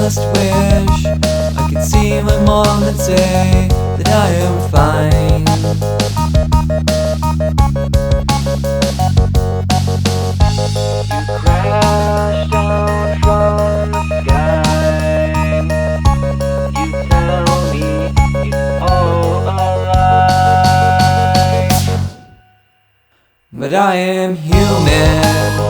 just wish I could see my mom and say that I am fine. You crashed down from the sky. You tell me it's all a lie, But I am human.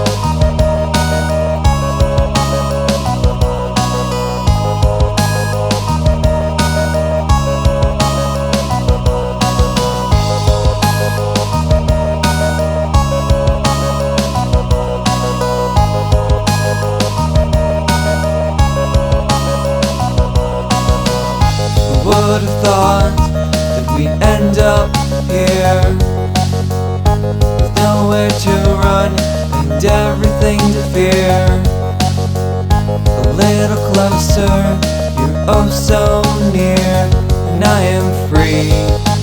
Who would have thought that we'd end up here, with nowhere to run and everything to fear? A little closer, you're oh so near, and I am free.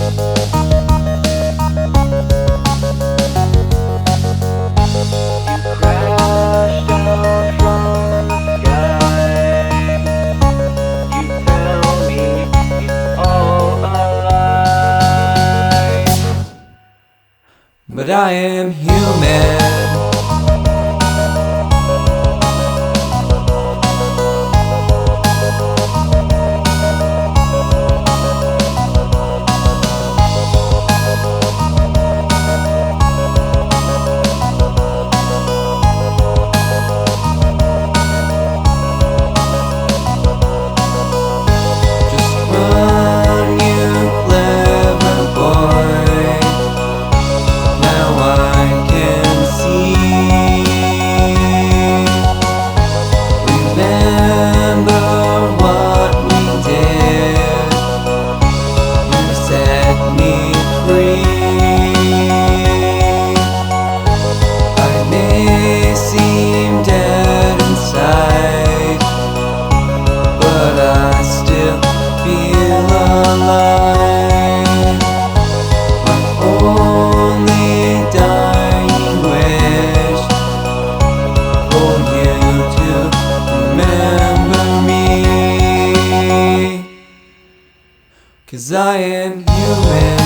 you crashed down from the sky. You tell me it's all a lie, But I am human. Cause I am human.